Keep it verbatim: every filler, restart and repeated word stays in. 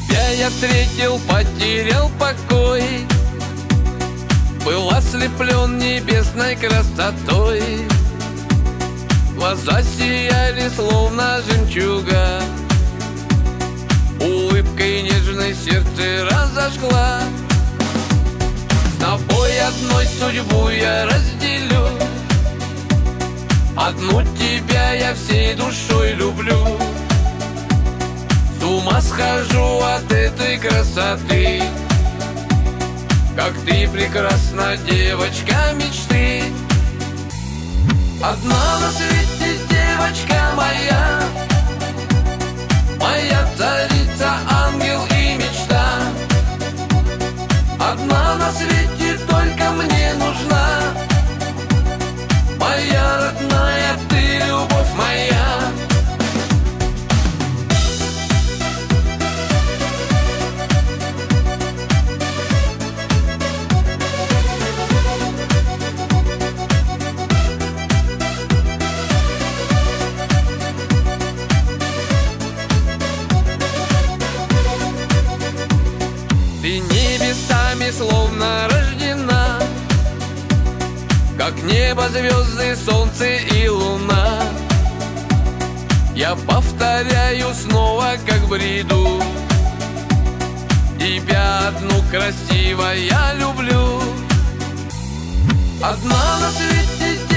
Тебя я встретил, потерял покой, был ослеплен небесной красотой. Глаза сияли, словно жемчуга, улыбкой нежной сердце разожгла. С тобой одной судьбу я разделю, одну тебя я всей душой люблю. С ума схожу от этой красоты, как ты прекрасна, девочка мечты. Одна на свете девочка моя, моя царица, ангел и мечта. Одна на свете только мне нужна, моя родная, ты любовь моя. Ты небесами словно рождена, как небо, звезды, солнце и луна. Я повторяю снова, как в бреду, тебя одну красиво я люблю. Одна на свете